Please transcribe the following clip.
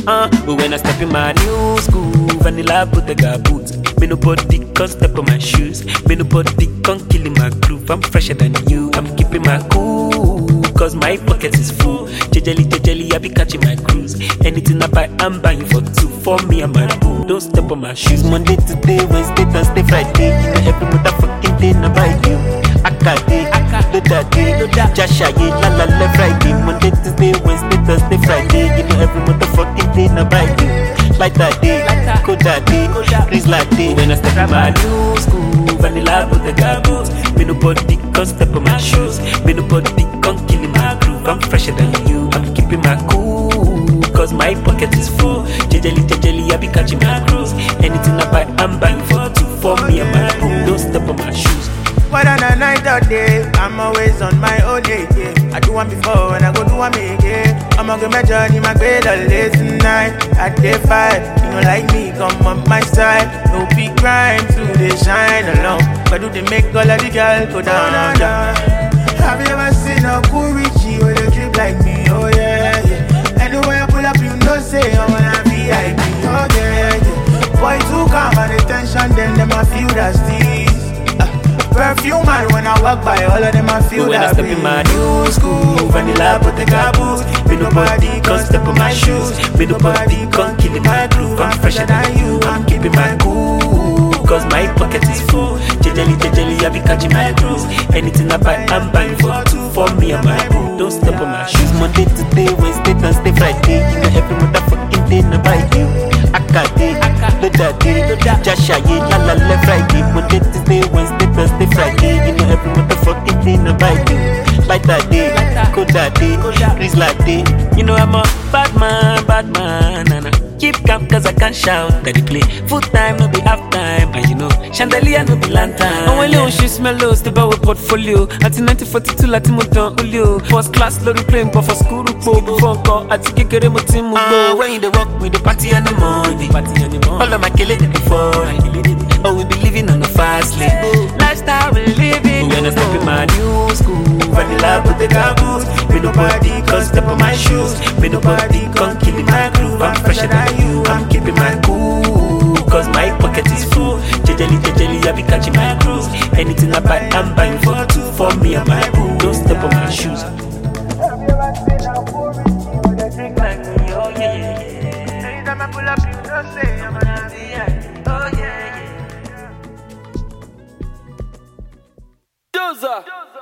But when I step in my new school, vanilla Bottega boots. Me nobody can step on my shoes. Me nobody can kill in my groove. I'm fresher than you. I'm keeping my cool, cause my pocket is full. Jejely, I be catching my cruise. Anything I buy, I'm buying for two. For me and my boo. Don't step on my shoes. Monday to day, Wednesday, Thursday, Friday. You know every motherfucking day, I buy you. Akade, Jasha, la la la Friday. Monday to day, Wednesday, Thursday, Friday. You know every motherfucking day, I buy you. Like that day, Koda day, Chris Latte. When I step in my new school, vanilla Bottega boots. Me nobody can step on my shoes. Me nobody can kill in my groove. I'm fresher than you. I'm keeping my cool, cause my pocket is full. Jejely, I be catching my cruise. Anything I buy, I'm buying for two. For me and my boo. Don't step on my shoes. Whether on a night or day, I'm always on my own day, yeah. I do one before and I go do one again. I'ma get my journey, my grade all day tonight. At day 5, you know like me, come on my side. No big crime, to they shine along. But do they make all of the girls go down, down. Have you ever seen a cool Richie with a drip like me? Oh yeah, yeah. Anywhere I pull up, you know say I wanna be VIP. Oh yeah, yeah. Boy too calm and the tension, then them I feel that steez. Perfume man when I walk by, all of them I feel when that. When I step in my new school, vanilla Bottega boots. Me nobody can step on my shoes. Me nobody can kill in my groove. I'm fresher than you. I'm keeping my cool, cause my pocket is full. Jejely, I be catching my cruise. Anything I buy, I'm buying for two. For me and my boo. Don't step on my shoes. Monday to day, Wednesday, Thursday, Friday. You know every motherfucking day, I buy you. Akade, Jasha, la la la Friday. Monday to day, Wednesday, Thursday, Friday. You know every motherfucking day, I buy you. Like that day, Koda day, Chris Latte. You know I'm a bad man, and I keep calm cause I can't shout at the play. Full time, no be half time, and you know chandelier no be lantern. And when you shoes smell low, step out with portfolio. At 1942, Latin motor Julio. First class, lorry plane, but for school, before go. At Kikere Motimu go. When you the walk with the party in the morning, all of my kill it before. Oh, we be living on a fast lane. Lifestyle we living. When I step in my new school, vanilla Bottega boots. Me nobody can step on my shoes. Me nobody can kill in my groove. I'm fresher than you. I'm keeping my cool, cause my pocket is full. Jejely, I be catching my cruise. Anything I buy, I'm buying for two. For me and my boo. Don't step on my shoes. Have you ever seen a cool Richie with a drink like me? Oh yeah, yeah. Anytime I pull up, you know say I'm gonna be yeah. Oh yeah, yeah. Doza.